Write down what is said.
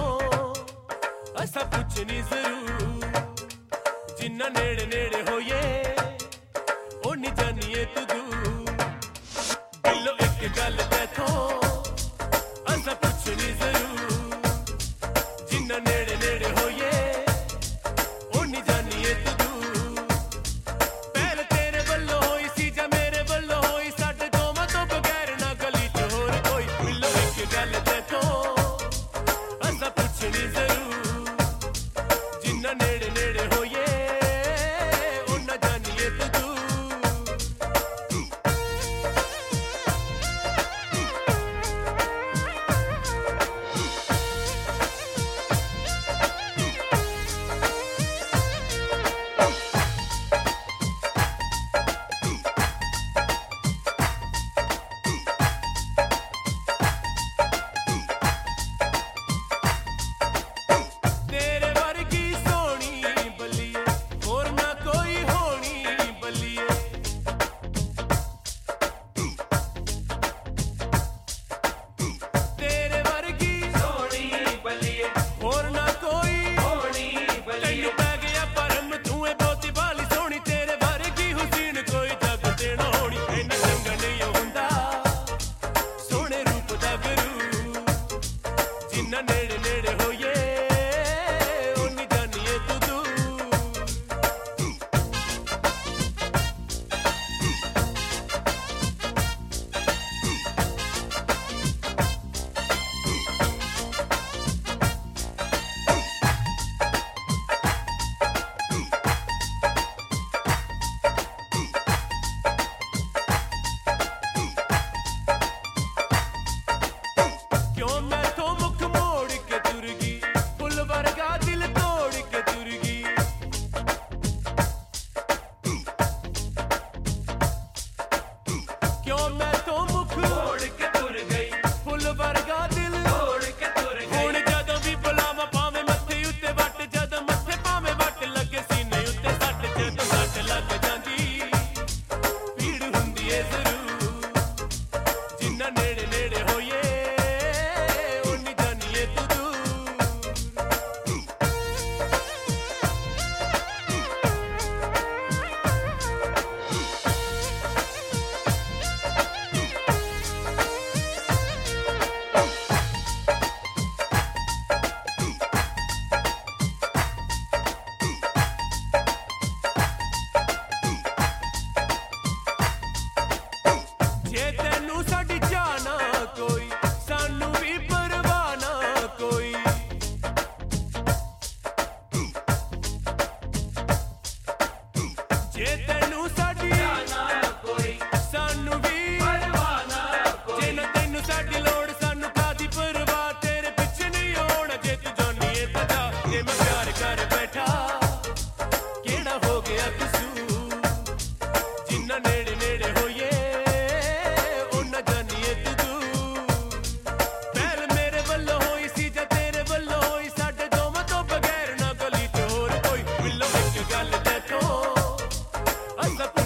ऐसा कुछ नहीं जरूर जिन्ना नेड़े नेड़े होइए ओ नहीं जानिए तू दूर दिलो एक गल देखो ऐसा कुछ नहीं जरूर जिन्ना नेड़े नेड़े होइए ओ नहीं जानिए तू दूर पहले तेरे बल्लो होई सी जा मेरे बल्लो होई साडे दोवां तो बगैर ना गली च होर कोई दिलो एक गल देखो ऐसा कुछ नहीं जरूर जिन्ना नेड़े नेड़े होइए ओ ना जानिए तू दूर नेड़े नेड़े होइए ओ नहीं जानिए तू दूर क्यों मैं तो मुख मोड़ के तुर गई फुल वर्गा दिल तोड़ के तुर गई क्यों मैं तो मुख मोड़ के तुर गई फुल वर्गा दिल तोड़ के तुर गई हुण जदों भी बुलावा पावे मत्थे उत्ते वट जदों मत्थे पावे वट लगे सीने उत्ते सट जदों सट लग जांदी पीड़ हुंदी ए जरूर जिन्ना नेड़े नेड़े होइए जे तेनू साडी जाना कोई सानू भी परवाह ना कोई जे तेनू साडी जाना कोई सानू भी परवाह ना कोई जे ना तेनू साडी लोड़ सानू कादी परवाह तेरे पिछे नहीं होना जे तू जानी है तो जा जे मैं प्यार कर बैठा केड़ा हो गया कसूर जिन्ना नेड़े नेड़े होइए गल देखो